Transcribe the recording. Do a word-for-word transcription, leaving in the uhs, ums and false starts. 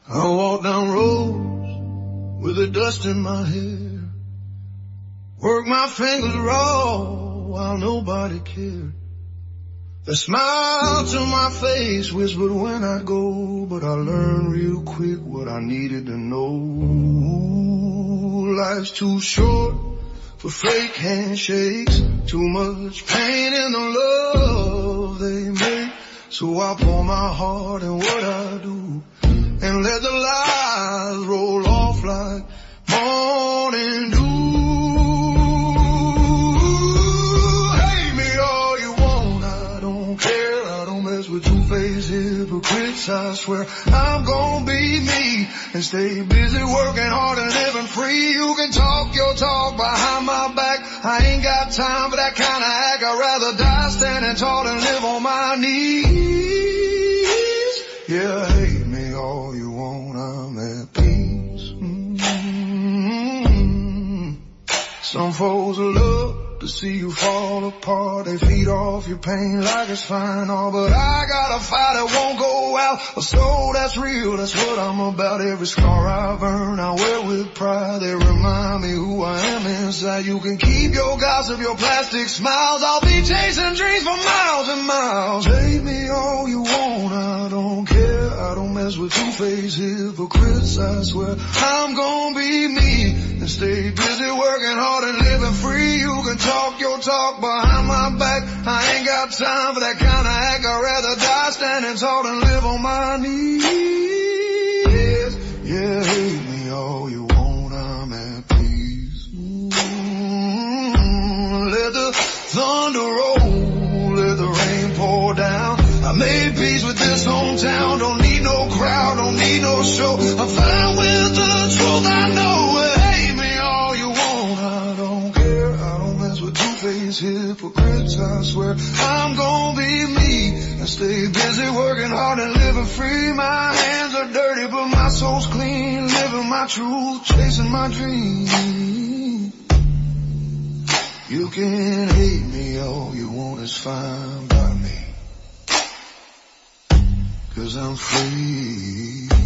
I walk down roads with the dust in my hair, work my fingers raw while nobody cared. The smile to my face whispered when I go, but I learned real quick what I needed to know. Life's too short for fake handshakes, too much pain in the love they make. So I pour my heart in what I do and let the lies roll off like morning dew. Hate me all you want, I don't care. I don't mess with two-faced hypocrites. I swear I'm gonna be me and stay busy working hard and living free. You can talk your talk behind my back, I ain't got time for that kind of act. I'd rather die standing tall than live on my knees. Yeah, hate me all you want, I'm at peace. Mm-hmm. Some folks love to see you fall apart, they feed off your pain like it's fine, all, but I got a fire that won't go out, a soul that's real, that's what I'm about. Every scar I've earned, I wear with pride, they remind me who I am inside. You can keep your gossip, your plastic smiles, I'll be chasing dreams for miles and miles. Hate me all you want, I don't care. I don't mess with two-faced hypocrites. I swear I'm gonna be me and stay busy working hard and living free. You can talk your talk behind my back, I ain't got time for that kind of act. I'd rather die standing tall than live on my knees. Yeah, hate me all you want, I'm at peace. Mm-hmm. Let the thunder roll, let the rain pour down. I made peace with this hometown, don't need no crowd, don't need no show. I'm fine with the truth, I know. Hate me all you want, I don't care. I don't mess with two-faced hypocrites. I swear I'm gonna be me and stay busy working hard and living free. My hands are dirty but my soul's clean, living my truth, chasing my dreams. You can hate me all you want, it's fine by me, 'cause I'm free.